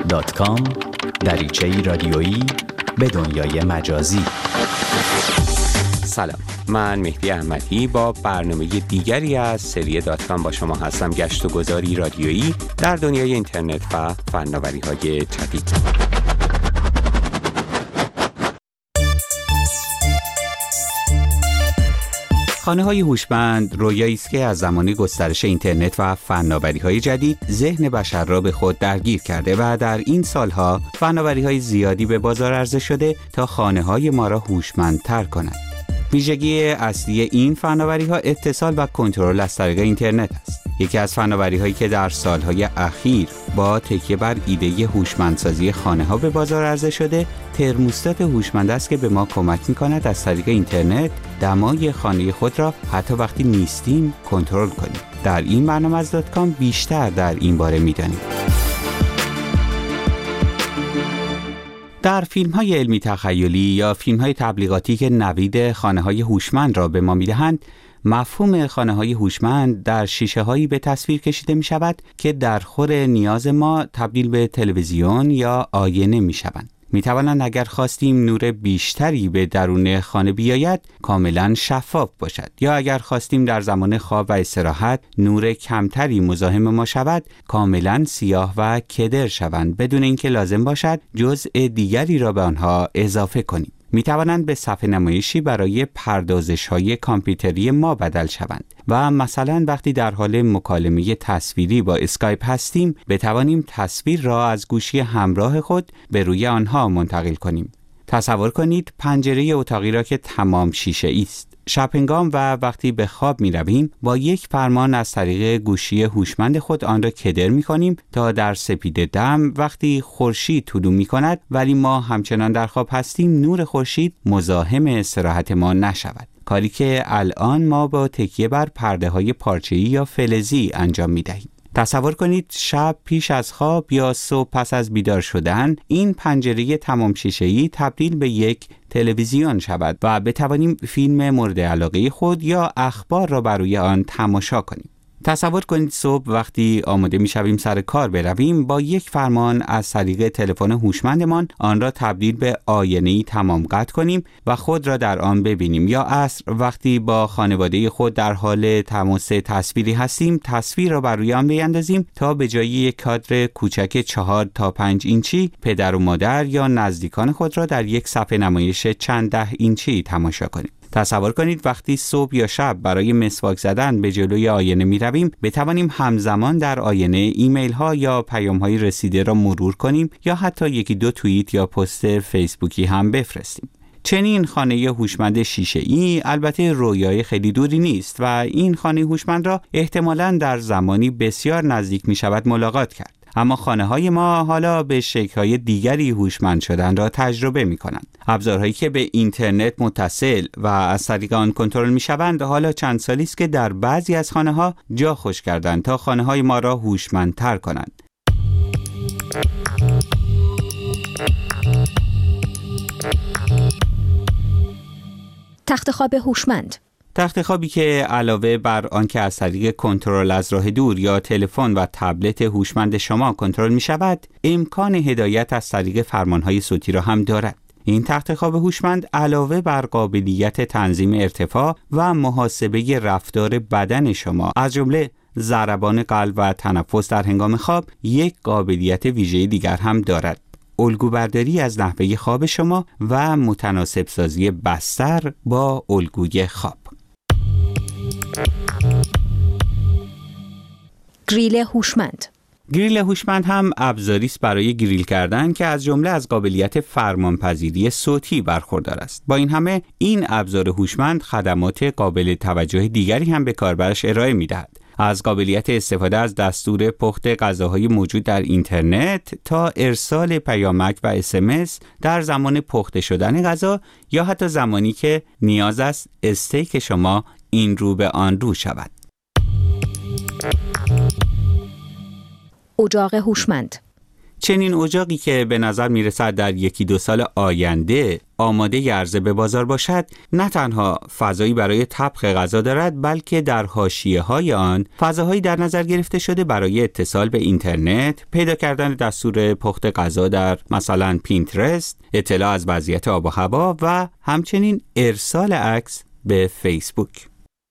www.facebook.com دریچه‌ای رادیویی به دنیای مجازی. سلام، من مهدی احمدی با برنامه دیگری از سری .com با شما هستم. گشت و گذاری رادیویی در دنیای اینترنت و فناوری‌های جدید. خانه‌های هوشمند رویایی است که از زمان گسترش اینترنت و فناوری‌های جدید ذهن بشر را به خود درگیر کرده و در این سالها فناوری‌های زیادی به بازار عرضه شده تا خانه‌های ما را هوشمندتر کنند. ویژگی اصلی این فناوری‌ها اتصال و کنترل از طریق اینترنت است. یکی از فناوری‌هایی که در سالهای اخیر با تکیه بر ایده هوشمندسازی خانه‌ها به بازار عرضه شده، ترموستات هوشمند است که به ما کمک می‌کند از طریق اینترنت دمای خانه خود را حتی وقتی نیستیم کنترل کنیم. در این برنامه از .com بیشتر در این باره می‌دانیم. در فیلم‌های علمی تخیلی یا فیلم‌های تبلیغاتی که نوید خانه‌های هوشمند را به ما می‌دهند، مفهوم خانه‌های هوشمند در شیشه‌هایی به تصویر کشیده می‌شود که در خور نیاز ما تبدیل به تلویزیون یا آینه می‌شوند. می‌توانند اگر خواستیم نور بیشتری به درون خانه بیاید کاملاً شفاف باشد، یا اگر خواستیم در زمان خواب و استراحت نور کمتری مزاحم ما شود کاملاً سیاه و کدر شوند بدون اینکه لازم باشد جزء دیگری را به آنها اضافه کنیم. می توانند به صفحه نمایشی برای پردازش‌های کامپیوتری ما بدل شوند و مثلا وقتی در حال مکالمه تصویری با اسکایپ هستیم بتوانیم تصویر را از گوشی همراه خود به روی آنها منتقل کنیم. تصور کنید پنجره اتاقی را که تمام شیشه‌ای است. شب هنگام و وقتی به خواب می رویم با یک فرمان از طریق گوشی هوشمند خود آن را کدر می کنیم تا در سپید دم وقتی خورشید طلوع می کند ولی ما همچنان در خواب هستیم نور خورشید مزاحم استراحت ما نشود. کاری که الان ما با تکیه بر پرده های پارچه‌ای یا فلزی انجام می دهیم. تصور کنید شب پیش از خواب یا صبح پس از بیدار شدن این پنجره تمام شیشه‌ای تبدیل به یک تلویزیون شود و بتوانیم فیلم مورد علاقه خود یا اخبار را بر روی آن تماشا کنیم. تصور کنید صبح وقتی آماده می‌شویم سر کار برویم با یک فرمان از طریق تلفن هوشمندمان آن را تبدیل به آینه‌ای تمام قد کنیم و خود را در آن ببینیم، یا عصر وقتی با خانواده خود در حال تماس تصویری هستیم تصویر را بر روی آن بیندازیم تا به جای یک کادر کوچک 4 تا 5 اینچی پدر و مادر یا نزدیکان خود را در یک صفحه نمایش چند ده اینچی تماشا کنیم. تصور کنید وقتی صبح یا شب برای مسواک زدن به جلوی آینه می رویم بتوانیم همزمان در آینه ایمیل ها یا پیام های رسیده را مرور کنیم یا حتی یکی دو توییت یا پست فیسبوکی هم بفرستیم. چنین خانه هوشمند شیشه‌ای البته رویای خیلی دوری نیست و این خانه هوشمند را احتمالاً در زمانی بسیار نزدیک می شود ملاقات کرد. اما خانه‌های ما حالا به شکل‌های دیگری هوشمند شدن را تجربه می‌کنند. ابزارهایی که به اینترنت متصل و از طریق آن کنترل می‌شوند حالا چند سالی است که در بعضی از خانه‌ها جا خوش کردند تا خانه‌های ما را هوشمندتر کنند. تخت خواب هوشمند. تخت خوابی که علاوه بر آنکه از طریق کنترل از راه دور یا تلفن و تبلت هوشمند شما کنترل می شود، امکان هدایت از طریق فرمانهای صوتی را هم دارد. این تخت خواب هوشمند علاوه بر قابلیت تنظیم ارتفاع و محاسبه رفتار بدن شما از جمله ضربان قلب و تنفس در هنگام خواب، یک قابلیت ویژه دیگر هم دارد: الگوبرداری از نحوه خواب شما و متناسب سازی بستر با الگوی خواب. گریل هوشمند. گریل هوشمند هم ابزاری است برای گریل کردن که از جمله از قابلیت فرمانپذیری صوتی برخوردار است. با این همه این ابزار هوشمند خدمات قابل توجه دیگری هم به کاربرش ارائه می‌دهد. از قابلیت استفاده از دستور پخت غذاهای موجود در اینترنت تا ارسال پیامک و SMS در زمان پخته شدن غذا یا حتی زمانی که نیاز است استیک شما این رو به آن رو شود. اجاق هوشمند. چنین اجاقی که به نظر میرسد در 1-2 سال آینده آماده عرضه به بازار باشد، نه تنها فضایی برای طبخ غذا دارد، بلکه در حاشیه‌های آن فضاهایی در نظر گرفته شده برای اتصال به اینترنت، پیدا کردن دستور پخت غذا در مثلا پینترست، اطلاع از وضعیت آب و هوا و همچنین ارسال عکس به فیسبوک.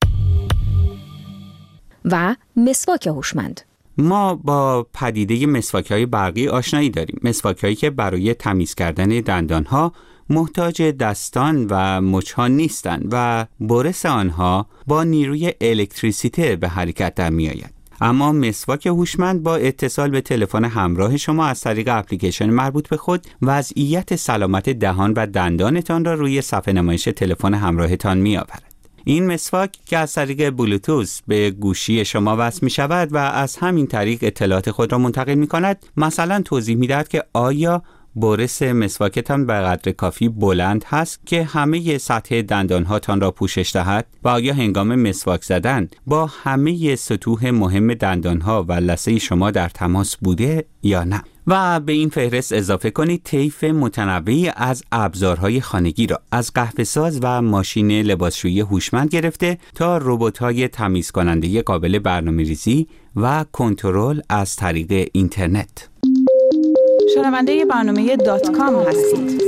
و مسواک هوشمند. ما با پدیده مسواک‌های برقی آشنایی داریم. مسواک‌هایی که برای تمیز کردن دندان‌ها محتاج دستان و مچ‌ها نیستند و برس آنها با نیروی الکتریسیته به حرکت در می‌آید. اما مسواک هوشمند با اتصال به تلفن همراه شما از طریق اپلیکیشن مربوط به خود وضعیت سلامت دهان و دندانتان را روی صفحه نمایش تلفن همراهتان می‌آورد. این مسواک که از طریق بلوتوث به گوشی شما وصل می شود و از همین طریق اطلاعات خود را منتقل می کند، مثلا توضیح می دهد که آیا برس مسواکتان به قدر کافی بلند هست که همه سطح دندانهاتان را پوشش دهد و آیا هنگام مسواک زدن با همه سطوح مهم دندانها و لثه شما در تماس بوده یا نه. و به این فهرست اضافه کنید طیف متنوعی از ابزارهای خانگی را، از قهوه‌ساز و ماشین لباسشویی هوشمند گرفته تا ربات‌های تمیز کننده قابل برنامه‌ریزی و کنترل از طریق اینترنت. شنونده برنامه .com هستید.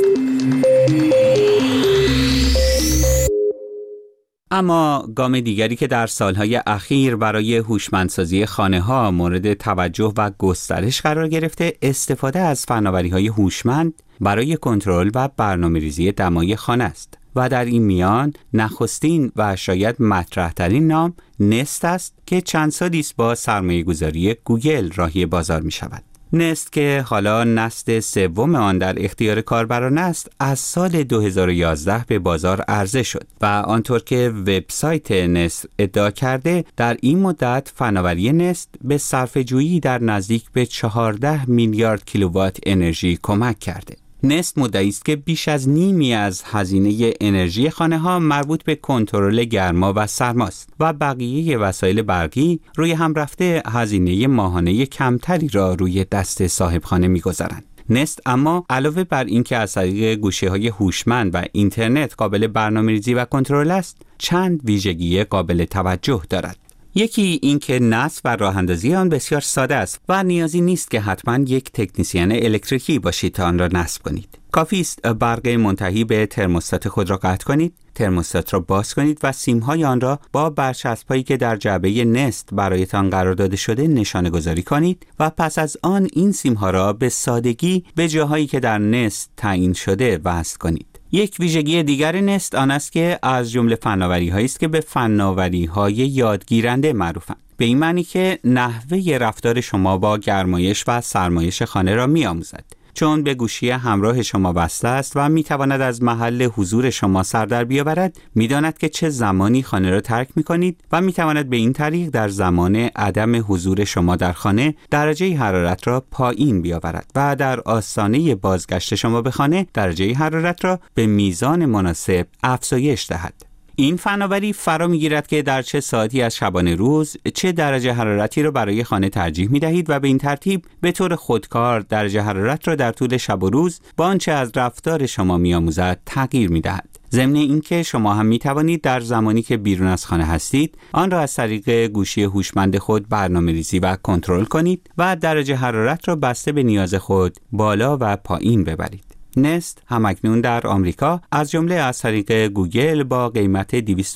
اما گام دیگری که در سالهای اخیر برای هوشمندسازی خانه‌ها مورد توجه و گسترش قرار گرفته، استفاده از فناوری‌های هوشمند برای کنترل و برنامه‌ریزی دمای خانه است. و در این میان نخستین و شاید مطرح‌ترین نام نست است که چند سالی است با سرمایه‌گذاری گوگل راهی بازار می‌شود. نست که حالا نسل سوم آن در اختیار کاربران است، از سال 2011 به بازار عرضه شد و آنطور که وبسایت نست ادعا کرده، در این مدت فناوری نست به صرفه‌جویی در نزدیک به 14 میلیارد کیلووات انرژی کمک کرده. نست مدعی است که بیش از نیمی از هزینه انرژی خانه‌ها مربوط به کنترل گرما و سرماست و بقیه وسایل برقی روی هم رفته هزینه ماهانه کمتری را روی دست صاحب خانه می‌گذارند. نست اما علاوه بر اینکه از طریق گوشی‌های هوشمند و اینترنت قابل برنامه‌ریزی و کنترل است، چند ویژگی قابل توجه دارد. یکی این که نصب و راه‌اندازی آن بسیار ساده است و نیازی نیست که حتما یک تکنسین الکتریکی باشید تا آن را نصب کنید. کافی است برق منتهی به ترموستات خود را قطع کنید، ترموستات را باز کنید و سیم‌های آن را با برچسب‌هایی که در جعبه نست برایتان قرار داده شده نشانه گذاری کنید و پس از آن این سیم‌ها را به سادگی به جاهایی که در نست تعیین شده وصل کنید. یک ویژگی دیگر نست آن است که از جمله فناوری‌هایی است که به فناوری‌های یادگیرنده معروفند. به این معنی که نحوه رفتار شما با گرمایش و سرمایش خانه را می‌آموزد. چون به گوشی همراه شما وصل است و می‌تواند از محل حضور شما سر در بیاورد، می‌داند که چه زمانی خانه را ترک می‌کنید و می‌تواند به این طریق در زمان عدم حضور شما در خانه درجه حرارت را پایین بیاورد و در آستانه بازگشت شما به خانه درجه حرارت را به میزان مناسب افزایش دهد. این فناوری فرا می‌گیرد که در چه ساعتی از شبانه روز چه درجه حرارتی را برای خانه ترجیح می‌دهید و به این ترتیب به طور خودکار درجه حرارت را در طول شب و روز با آنچه از رفتار شما می‌آموزد تغییر می‌دهد. ضمن اینکه شما هم می‌توانید در زمانی که بیرون از خانه هستید آن را از طریق گوشی هوشمند خود برنامه‌ریزی و کنترل کنید و درجه حرارت را بسته به نیاز خود بالا و پایین ببرید. نست همکنون در آمریکا از جمله از طریق گوگل با قیمت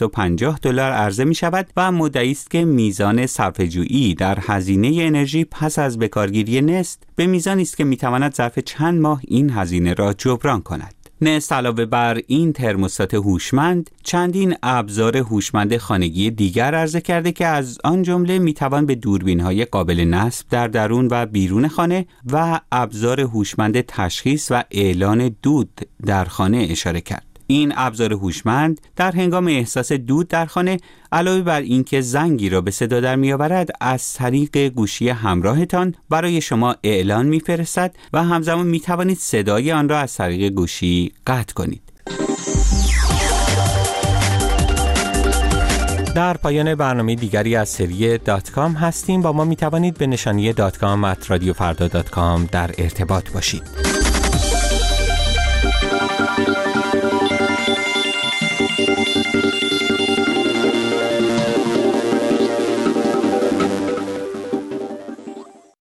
$250 عرضه می شود و مدعی است که میزان صرفه‌جویی در هزینه انرژی پس از بکارگیری نست به میزانی است که می تواند ظرف چند ماه این هزینه را جبران کند. نست علاوه بر این ترموستات هوشمند چندین ابزار هوشمند خانگی دیگر عرضه کرده که از آن جمله میتوان به دوربین‌های قابل نصب در درون و بیرون خانه و ابزار هوشمند تشخیص و اعلان دود در خانه اشاره کرد. این ابزار هوشمند در هنگام احساس دود در خانه علاوه بر اینکه زنگی را به صدا در می‌آورد، از طریق گوشی همراهتان برای شما اعلان می‌فرستد و همزمان می‌توانید صدای آن را از طریق گوشی قطع کنید. در پایان برنامه دیگری از سری .com هستیم. با ما می توانید به نشانی .com@radiofarda.com در ارتباط باشید.